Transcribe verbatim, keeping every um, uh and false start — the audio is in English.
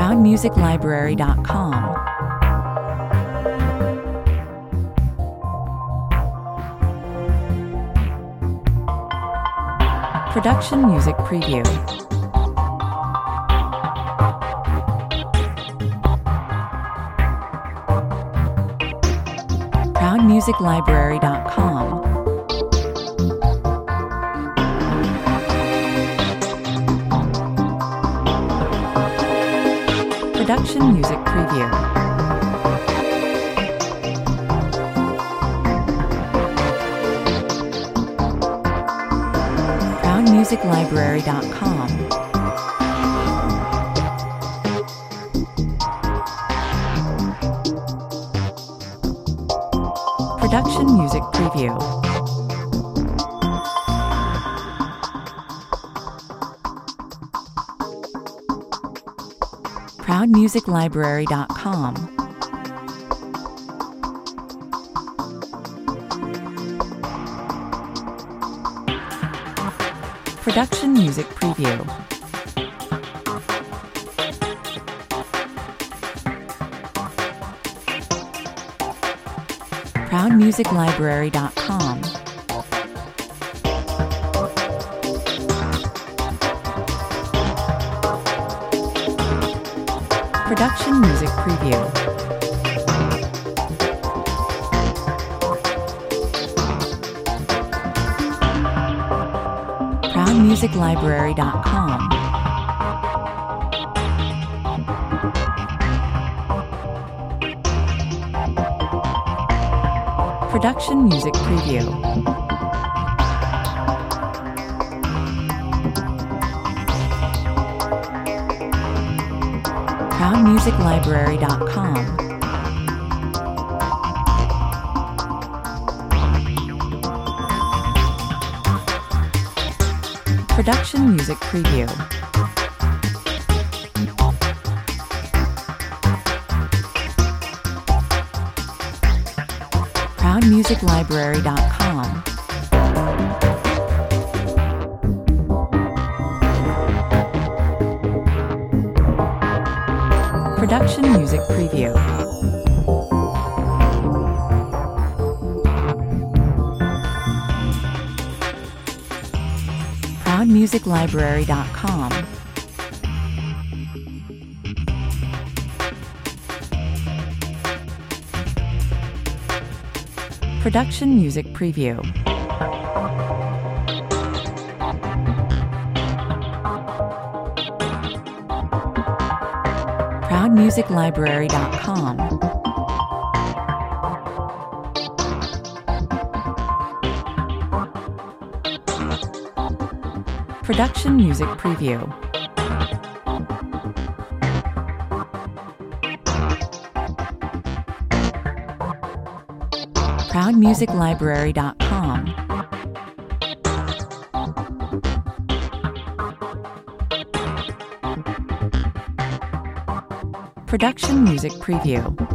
proud music library dot com. Production Music Preview. proud music library dot com. Production Music Preview. proud music library dot com. Production Music Preview. proud music library dot com. Production Music Preview. proud music library dot com. Production Music Preview. proud music library dot com. Production Music Preview. proud music library dot com. Production Music Preview. proud music library dot com. Production Music Preview. proud music library dot com. Production Music Preview. proud music library dot com. Production Music Preview. proud music library dot com. Production Music Preview.